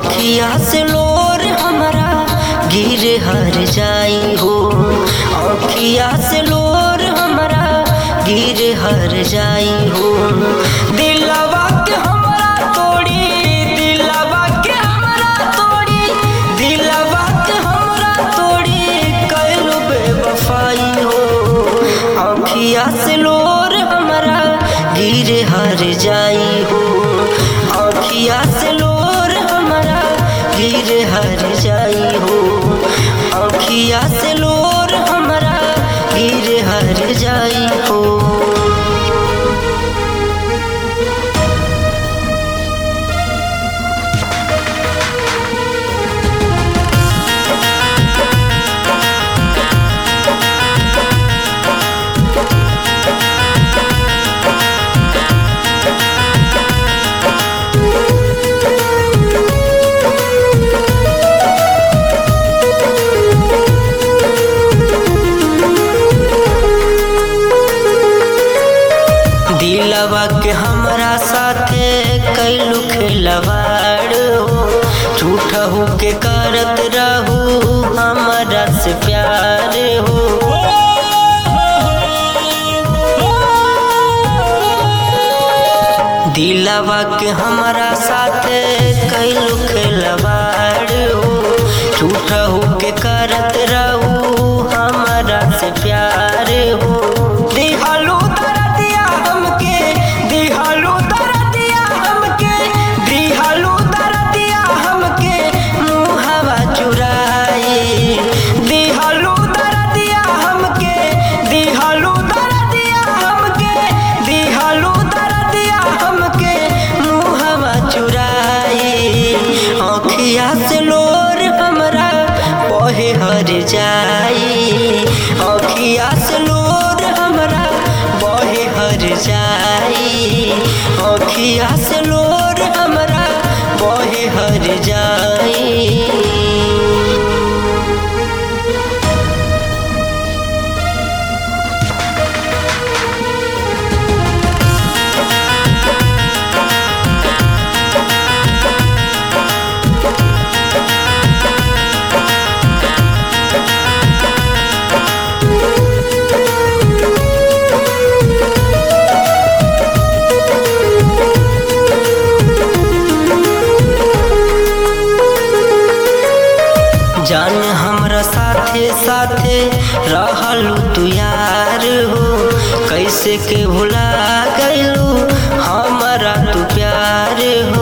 अखिया से लोर हमरा गिरे हर जाई हो। अखिया से लोर हमरा गिरे हर जाई हो। दिलवा के हमरा तोड़ी, दिलवा के हमरा तोड़ी, दिलवा के हमरा तोड़ी कैलू बेवफाई हो। अखिया से लोर हमरा गिरे हर जाई हो। अखिया से लोर हमरा गिरे हर जाई हो। अखिया से लोर हमरा गिरे हर जाई हो। दिलवा के हमरा साथे कैलू खिलवाड़ हो। झूठा हो के करत रहू हमरा से प्यार हो। दिलवा के हमरा साथे कैलू खिलवाड़ हो। झूठा हो के करत रहू हमरा से प्यार हो। दिहालू दरदिया हमके, दिहालू दरदिया हमके, दिहालू दरदिया हमके मुहवा चुराई। दिहालू दरदिया हमके, दिहालू दरदिया हमके, दिहालू दरदिया हमके मुहवा चुराई। अखिया से लोर हमरा बहे हर जाई। अखिया से लोर हमरा बहे हर जाई। अखिया से लोर हमरा बहे हर जाई। जान हमरा साथे साथे रहलू तू यार हो। कैसे के भुला गइलू हमरा तू प्यार हो।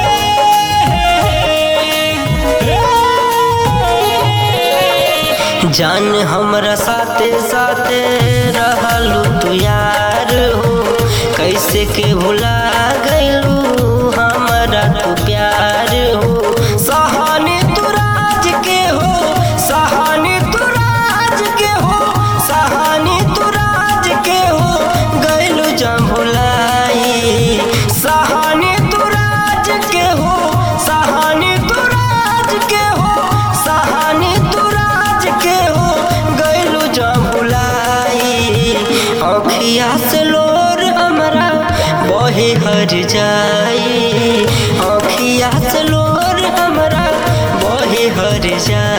जान हमरा साथे साथे रहलू तू यार हो। कैसे के भुला गइलू हमरा तू प्यार हो। सहानी तू राज के हो, सहानी तू राज के हो, सहानी तू राज के हो गइलू जम भुलाई। सहानी तू राज के हो, सहानी तू राज के हो, सहानी तू राज के हो गइलू जम भुलाई। अखिया से लोर हमरा बहे हर जाई। अखिया से लोर हमरा बहे हर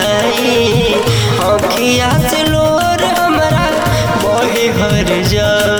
जाई। अखिया से लोर हमरा बहे हर जाई।